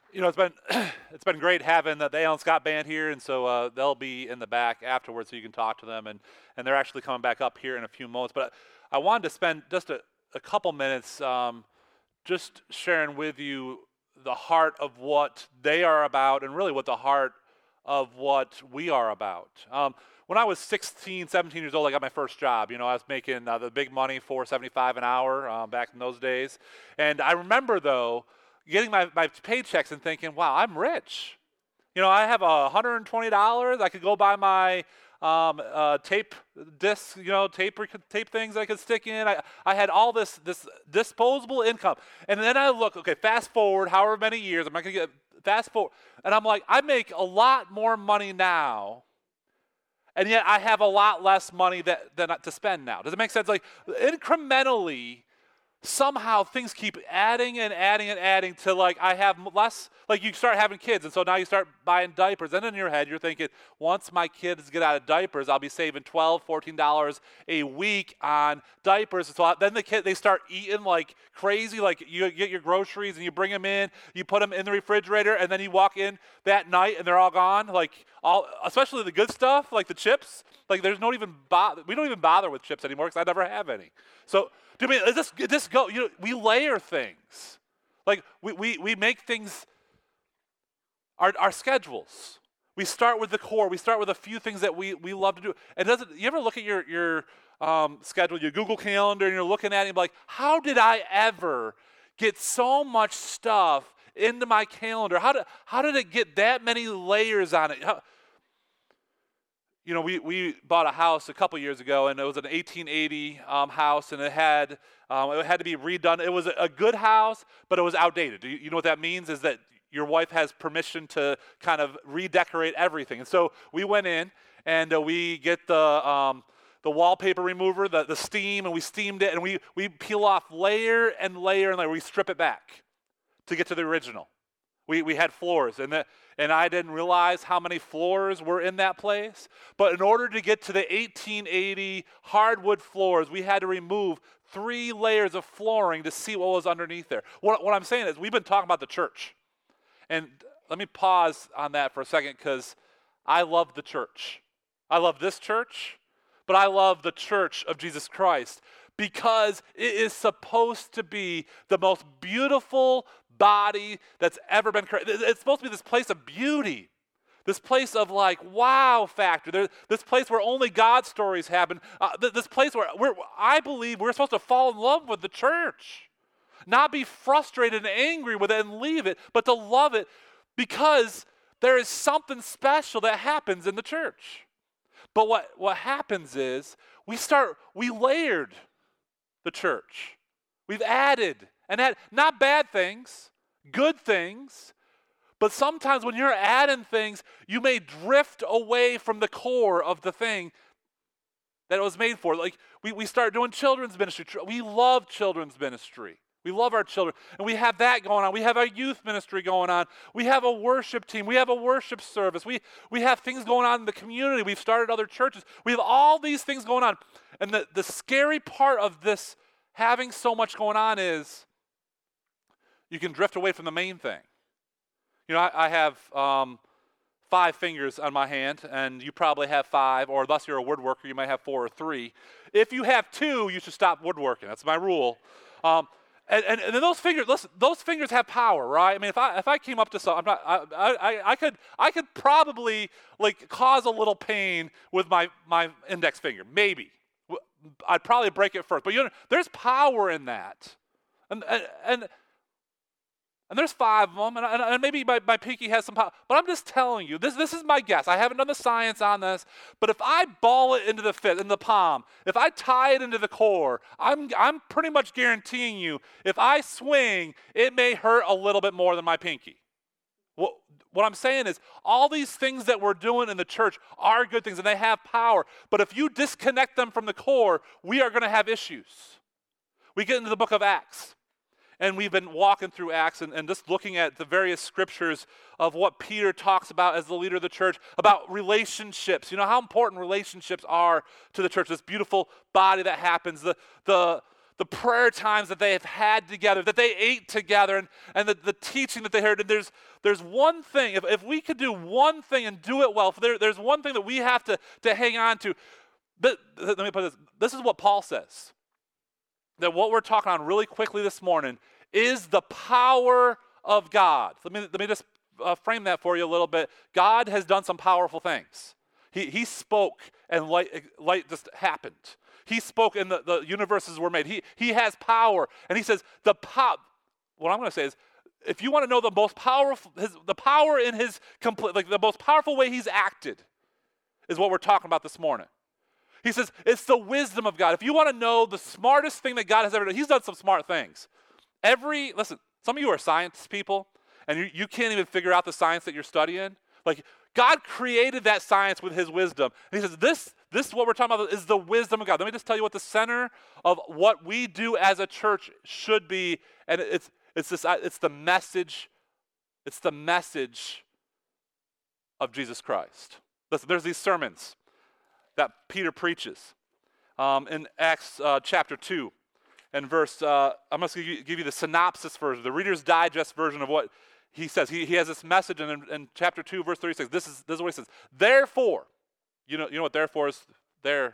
It's been it's been great having the Alan Scott band here, and so they'll be in the back afterwards, so you can talk to them, and they're actually coming back up here in a few moments. But I wanted to spend just a couple minutes just sharing with you the heart of what they are about, and really what the heart of what we are about. When I was 16, 17 years old, I got my first job. I was making the big money, $4.75 an hour back in those days, and I remember though, getting my paychecks and thinking, wow, I'm rich. I have $120. I could go buy my tape discs, tape things I could stick in. I had all this disposable income. And then I look, okay, fast forward however many years, I'm not going to get fast forward. And I'm like, I make a lot more money now, and yet I have a lot less money than to spend now. Does it make sense? Like incrementally, somehow things keep adding and adding and adding to like I have less, like you start having kids, and so now you start buying diapers, and in your head you're thinking, once my kids get out of diapers, I'll be saving $12, $14 a week on diapers. And so then they start eating like crazy, like you get your groceries and you bring them in, you put them in the refrigerator, and then you walk in that night and they're all gone, like especially the good stuff, like the chips. Like we don't even bother with chips anymore because I never have any. So this go? We layer things. Like we make things our schedules. We start with the core. We start with a few things that we love to do. And you ever look at your schedule, your Google Calendar, and you're looking at it and be like, how did I ever get so much stuff into my calendar? How did it get that many layers on it? We bought a house a couple years ago, and it was an 1880 house, and it had to be redone. It was a good house, but it was outdated. You know what that means? Is that your wife has permission to kind of redecorate everything. And so we went in, and we get the wallpaper remover, the steam, and we steamed it, and we peel off layer and layer and layer. We strip it back to get to the original. We had floors, and I didn't realize how many floors were in that place. But in order to get to the 1880 hardwood floors, we had to remove 3 layers of flooring to see what was underneath there. What I'm saying is we've been talking about the church. And let me pause on that for a second, because I love the church. I love this church, but I love the church of Jesus Christ, because it is supposed to be the most beautiful body that's ever been created. It's supposed to be this place of beauty, this place of like wow factor, this place where only God stories happen, this place where I believe we're supposed to fall in love with the church, not be frustrated and angry with it and leave it, but to love it because there is something special that happens in the church. But what happens is we layered the church. We've added and add, not bad things, good things, but sometimes when you're adding things, you may drift away from the core of the thing that it was made for. Like we start doing children's ministry. We love children's ministry. We love our children, and we have that going on. We have our youth ministry going on. We have a worship team. We have a worship service. We have things going on in the community. We've started other churches. We have all these things going on. And the scary part of this having so much going on is you can drift away from the main thing. I have 5 fingers on my hand, and you probably have 5, or unless you're a woodworker, you might have 4 or 3. If you have 2, you should stop woodworking. That's my rule. And those fingers, listen, those fingers have power, right? I mean, if I came up to something, I could probably like cause a little pain with my index finger, maybe. I'd probably break it first, but there's power in that, and there's 5 of them, and maybe my pinky has some power. But I'm just telling you, this is my guess. I haven't done the science on this, but if I ball it into the fist, in the palm, if I tie it into the core, I'm pretty much guaranteeing you, if I swing, it may hurt a little bit more than my pinky. What I'm saying is, all these things that we're doing in the church are good things, and they have power. But if you disconnect them from the core, we are going to have issues. We get into the book of Acts. And we've been walking through Acts and just looking at the various scriptures of what Peter talks about as the leader of the church, about relationships. How important relationships are to the church, this beautiful body that happens, the the prayer times that they have had together, that they ate together, and the teaching that they heard. And there's one thing, if we could do one thing and do it well, there's one thing that we have to hang on to. Let me put this is what Paul says. That what we're talking on really quickly this morning is the power of God. Let me just frame that for you a little bit. God has done some powerful things. He spoke and light just happened. He spoke and the universes were made. He has power. And he says what I'm going to say is, if you want to know the most powerful, the power in his complete, like the most powerful way he's acted is what we're talking about this morning. He says it's the wisdom of God. If you want to know the smartest thing that God has ever done, he's done some smart things. Listen, some of you are science people, and you can't even figure out the science that you're studying. Like, God created that science with his wisdom. And he says, this is what we're talking about, is the wisdom of God. Let me just tell you what the center of what we do as a church should be, and it's the message of Jesus Christ. Listen, there's these sermons that Peter preaches in Acts chapter 2 and verse, I'm going to give you the synopsis version, the Reader's Digest version of what he says. He has this message, and in chapter 2, verse 36, this is what he says. Therefore, you know what therefore is there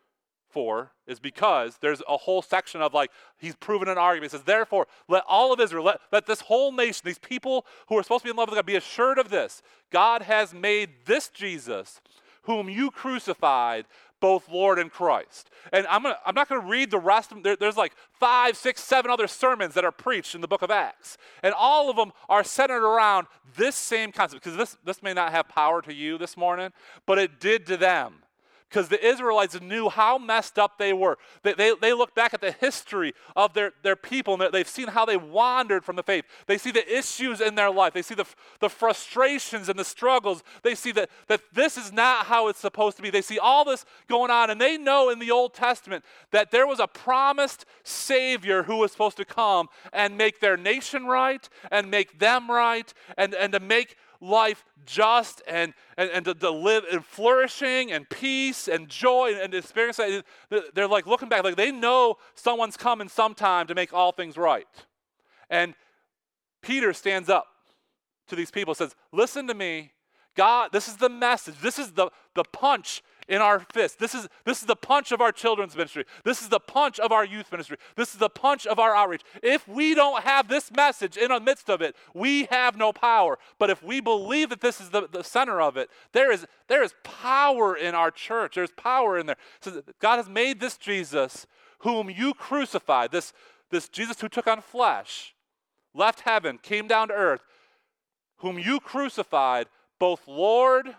for, is because there's a whole section of, like, he's proven an argument. He says, therefore, let all of Israel, let this whole nation, these people who are supposed to be in love with God, be assured of this. God has made this Jesus, whom you crucified, both Lord and Christ. And I'm not going to read the rest of them. There's like 5, 6, 7 other sermons that are preached in the book of Acts. And all of them are centered around this same concept. Because this may not have power to you this morning, but it did to them. Because the Israelites knew how messed up they were. They look back at the history of their people, and they've seen how they wandered from the faith. They see the issues in their life. They see the frustrations and the struggles. They see that this is not how it's supposed to be. They see all this going on, and they know in the Old Testament that there was a promised Savior who was supposed to come and make their nation right, and make them right, and to make life just and to live in flourishing and peace and joy and experience that. They're like looking back, like they know someone's coming sometime to make all things right. And Peter stands up to these people and says, listen to me, God, this is the message. This is the punch in our fist. This is the punch of our children's ministry. This is the punch of our youth ministry. This is the punch of our outreach. If we don't have this message in the midst of it, we have no power. But if we believe that this is the center of it, there is power in our church. There's power in there. So God has made this Jesus whom you crucified, this Jesus who took on flesh, left heaven, came down to earth, whom you crucified, both Lord,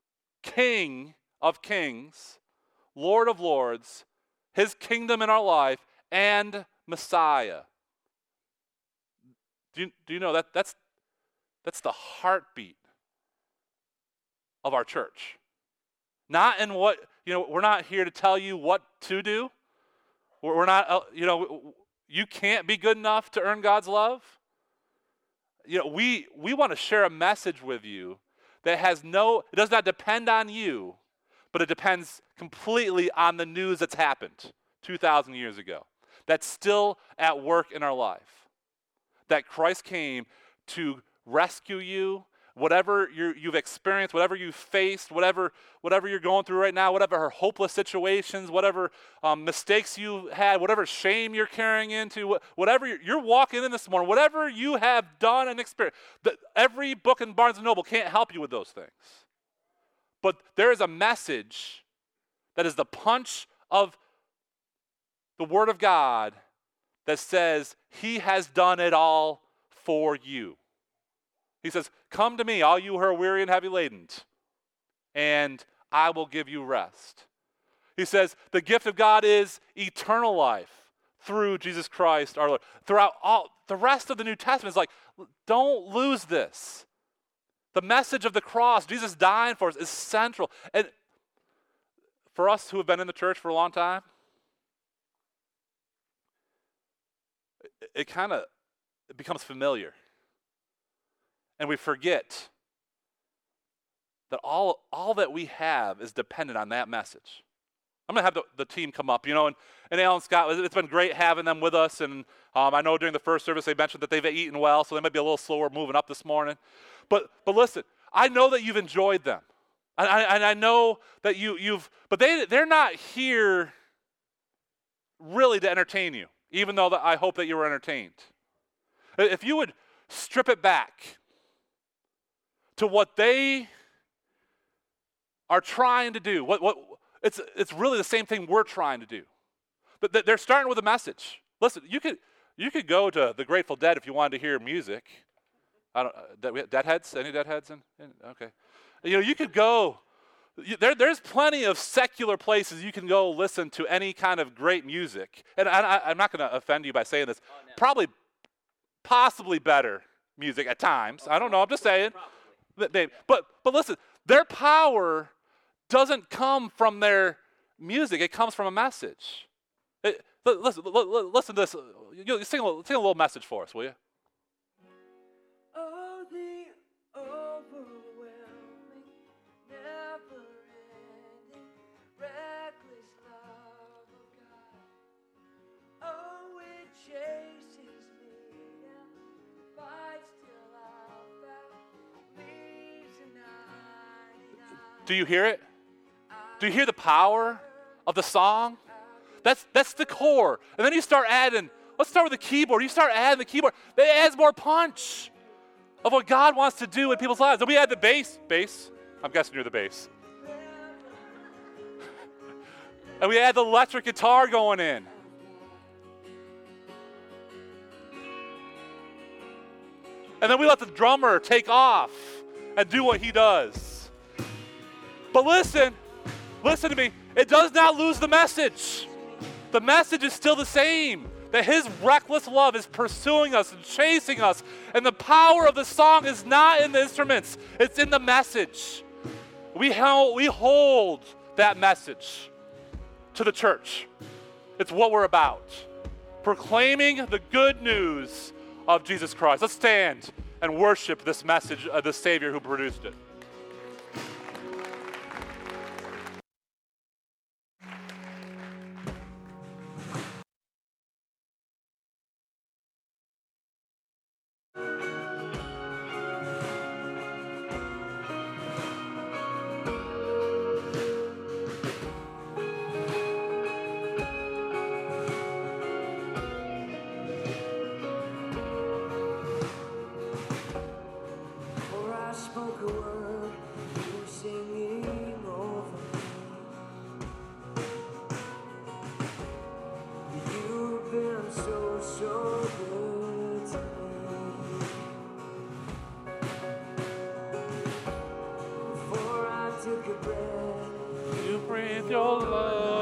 King of kings, Lord of lords, his kingdom in our life, and Messiah. Do you know that's the heartbeat of our church? Not in what, we're not here to tell you what to do. We're not, you can't be good enough to earn God's love. We want to share a message with you that it does not depend on you, but it depends completely on the news that's happened 2,000 years ago. That's still at work in our life. That Christ came to rescue you, whatever you've experienced, whatever you've faced, whatever you're going through right now, whatever hopeless situations, whatever mistakes you had, whatever shame you're carrying into, whatever you're walking in this morning, whatever you have done and experienced. Every book in Barnes & Noble can't help you with those things. But there is a message that is the punch of the Word of God that says he has done it all for you. He says, come to me, all you who are weary and heavy laden, and I will give you rest. He says, the gift of God is eternal life through Jesus Christ our Lord. Throughout all the rest of the New Testament is like, don't lose this. The message of the cross, Jesus dying for us, is central. And for us who have been in the church for a long time, it becomes familiar. And we forget that all that we have is dependent on that message. I'm going to have the team come up, and Alan Scott, it's been great having them with us, and I know during the first service they mentioned that they've eaten well, so they might be a little slower moving up this morning. But listen, I know that you've enjoyed them. And I know that but they're not here really to entertain you, even though I hope that you were entertained. If you would strip it back to what they are trying to do, it's really the same thing we're trying to do. But they're starting with a message. Listen, you could go to the Grateful Dead if you wanted to hear music. Deadheads? Any Deadheads? Okay. You could go. There's plenty of secular places you can go listen to any kind of great music. And I'm not going to offend you by saying this. Oh, no. Probably, possibly better music at times. I don't know. I'm just saying. But listen, their power doesn't come from their music. It comes from a message. Listen to this. Sing a little message for us, will you? Oh, the overwhelming, never-ending, reckless love of God. Oh, it chases me down, fights till I'm found, leaves a 99. Do you hear it? Do you hear the power of the song? That's the core. And then you start adding, let's start with the keyboard. You start adding the keyboard. It adds more punch of what God wants to do in people's lives. Then we add the bass. I'm guessing you're the bass. And we add the electric guitar going in. And then we let the drummer take off and do what he does. But listen to me. It does not lose the message. The message is still the same, that his reckless love is pursuing us and chasing us. And the power of the song is not in the instruments, it's in the message. We hold that message to the church. It's what we're about. Proclaiming the good news of Jesus Christ. Let's stand and worship this message of the Savior who produced it. You breathe your love.